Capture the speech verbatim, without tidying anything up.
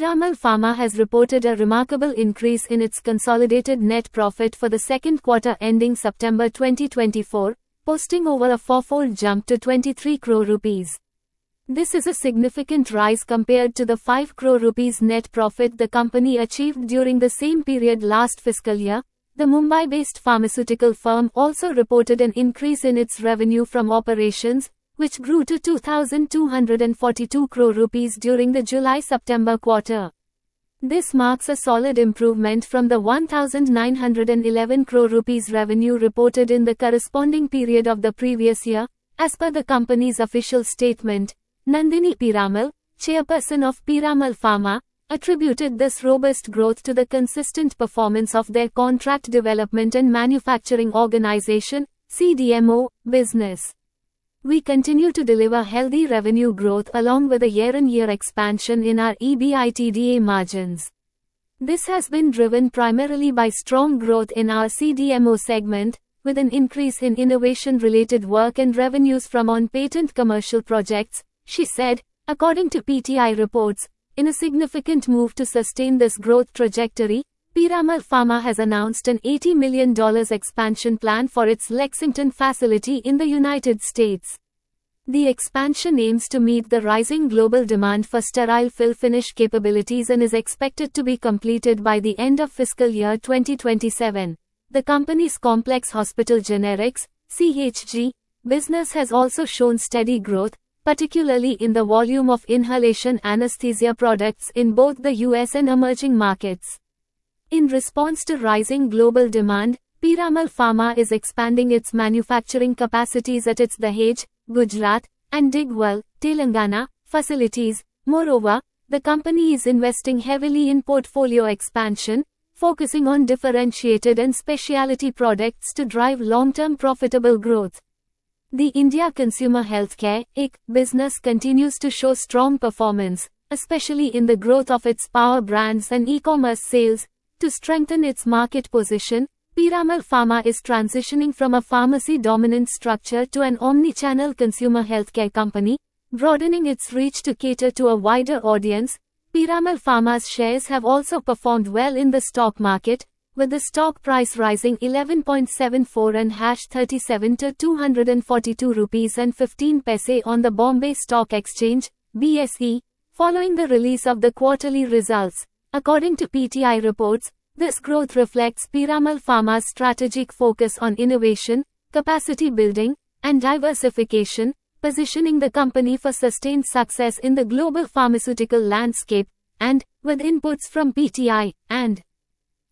Piramal Pharma has reported a remarkable increase in its consolidated net profit for the second quarter ending September twenty twenty-four, posting over a fourfold jump to twenty-three crore rupees. This is a significant rise compared to the five crore rupees net profit the company achieved during the same period last fiscal year. The Mumbai-based pharmaceutical firm also reported an increase in its revenue from operations, which grew to two thousand two hundred forty-two crore rupees during the July-September quarter. This marks a solid improvement from the one thousand nine hundred eleven crore rupees revenue reported in the corresponding period of the previous year, as per the company's official statement. Nandini Piramal, chairperson of Piramal Pharma, attributed this robust growth to the consistent performance of their contract development and manufacturing organization, C D M O, business. We continue to deliver healthy revenue growth along with a year-on-year expansion in our EBITDA margins. This has been driven primarily by strong growth in our C D M O segment, with an increase in innovation-related work and revenues from on-patent commercial projects, she said, according to P T I reports. In a significant move to sustain this growth trajectory, Piramal Pharma has announced an eighty million dollars expansion plan for its Lexington facility in the United States. The expansion aims to meet the rising global demand for sterile fill-finish capabilities and is expected to be completed by the end of fiscal year twenty twenty-seven. The company's complex hospital generics, C H G, business has also shown steady growth, particularly in the volume of inhalation anesthesia products in both the U S and emerging markets. In response to rising global demand, Piramal Pharma is expanding its manufacturing capacities at its Dahej, Gujarat, and Digwal, Telangana, facilities. Moreover, the company is investing heavily in portfolio expansion, focusing on differentiated and specialty products to drive long-term profitable growth. The India Consumer Healthcare I C business continues to show strong performance, especially in the growth of its power brands and e-commerce sales. To strengthen its market position, Piramal Pharma is transitioning from a pharmacy-dominant structure to an omni-channel consumer healthcare company, broadening its reach to cater to a wider audience. Piramal Pharma's shares have also performed well in the stock market, with the stock price rising eleven point seven four and thirty-seven to two hundred forty-two rupees and fifteen paise on the Bombay Stock Exchange, B S E, following the release of the quarterly results. According to P T I reports, this growth reflects Piramal Pharma's strategic focus on innovation, capacity building, and diversification, positioning the company for sustained success in the global pharmaceutical landscape. And, with inputs from P T I and